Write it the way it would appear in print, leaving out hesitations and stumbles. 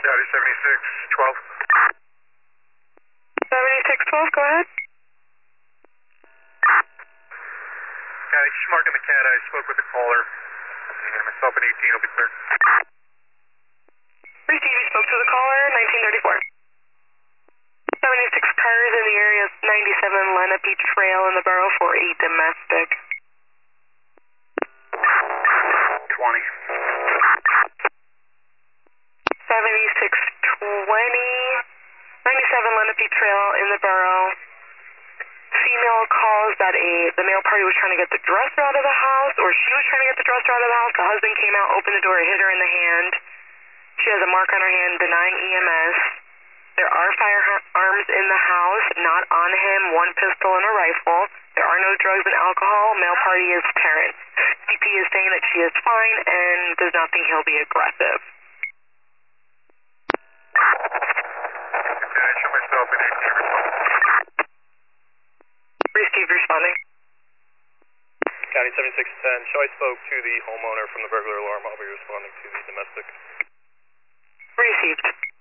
County 7612. 7612, go ahead. County, just marking the cat. I spoke with the caller. And myself and 18 will be clear. Received, you spoke to the caller, 1934. 76 cars in the area, 97 Lenape Trail in the borough for a domestic. 20. 7620, 97 Lenape Trail in the borough. Female calls that the male party was trying to get the dresser out of the house, or she was trying to get the dresser out of the house. The husband came out, opened the door, hit her in the hand. She has a mark on her hand denying EMS. There are firearms in the house, not on him, one pistol and a rifle. There are no drugs and alcohol. Male party is Terrence. CP is saying that she is fine and does not think he'll be aggressive. Can I show myself and 18 respond? Received, responding. County 7610, show I spoke to the homeowner from the burglar alarm. I'll be responding to the domestic. Received.